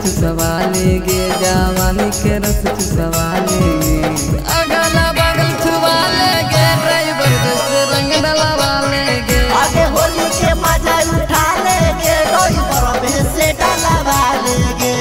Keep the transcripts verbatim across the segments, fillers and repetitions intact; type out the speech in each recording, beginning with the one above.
चुसवा लेगे, जवानी के रस चुसवा लेगे। अगला बगल छुआ लेगे, ड्राइवर से रंग डलवा लेगे। आगे होली के मजा उठा लेगे, ड्राइवर से डलवा लेगे।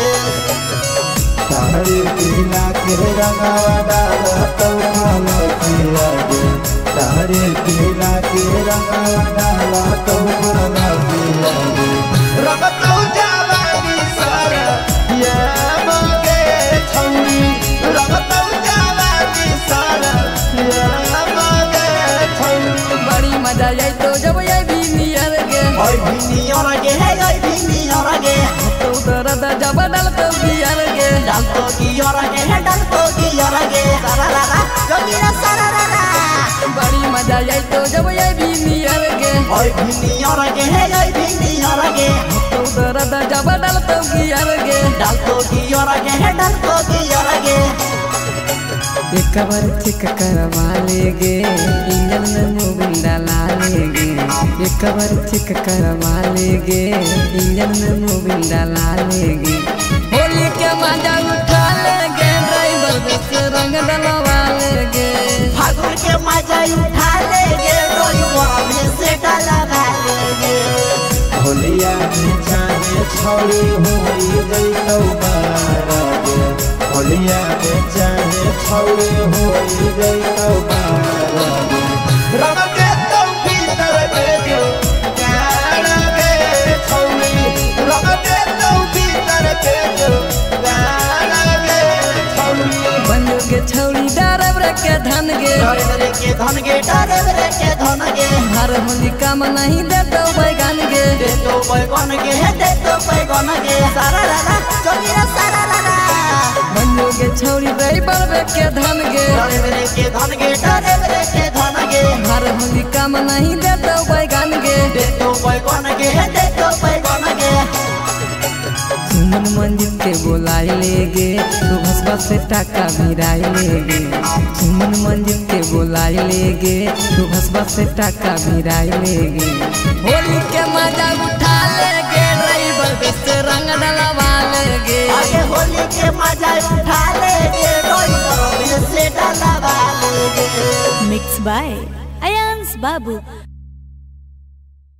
तारे पीला के रंगवा डाला तो खालो पिया गे, तारे पीला के रंगवा डाला तो खालो पिया गे। रंगतौ जवानी सारा ये मगे छौरी, रंगतौ जवानी सारा ये मगे छौरी। बड़ी मजा आई तो जब ये भी नियर गे, ओए भी नियर गे, हे ओए भी नियर गे। तो दर्द जब डल तो बियर गे, डाल तो गियर गे, हे डाल तो गियर गे। सारा रा रा जमीरा सारा रा रा। बड़ी मजा आई तो जब ये भी नियर गे, ओए भी नियर गे, हे ओए भी नियर गे। तो दर्द जब डल तो बियर गे। डाल तो गियर गे, हे डाल तो गियर गे। एक बार चेक करवा लेगे, इंजन में मोबिल डाला लेगे। एक बार चेक करवा लेगे, इंजन में मोबिल डाला लेगे। होली के मजा उठा लेगे, ड्राइवर से रंग डलवा लेगे। फागुन के मजा उठा लेगे, ड्राइवर से डलवा लेगे। होलिया में चाहे छौरी होई गई तो बारा गे, होलिया में चाहे छौरी होई गई तो बारा गे। रंग के तो भीतर भेजो गाना गे छौरी, रंग के तो भीतर भेजो गाना गे छौरी। बनोगे छौरी ड्राइवर के धन गे, ड्राइवर के धन गे, ड्राइवर के धन गे। हर होली काम नहीं दे तो बैगन गे। दे तो बैगन गे, हे दे तो बैगन गे। सारा रा रा जमीरा सारा रा रा। बनोगे छौरी ड्राइवर के धन गे, ड्राइवर के धन गे, ड्राइवर के धन गे। हर होली काम नहीं दे तो बैगन गे। दे तो बैगन गे, हे दे तो बैगन गे। सुमन मंजिल के बोलाई लेगे, तू भसवा से टाका भिराई लेगे। सुमन मंजिल के बोलाई लेगे, तू भसवा से टाका भिराई लेगे। होली के मजा उठा लेगे, ड्राइवर से रंग डलवा लेगे। आगे होली के मजा उठा लेगे, ड्राइवर से डलवा लेगे। Mixed by Ayans Babu.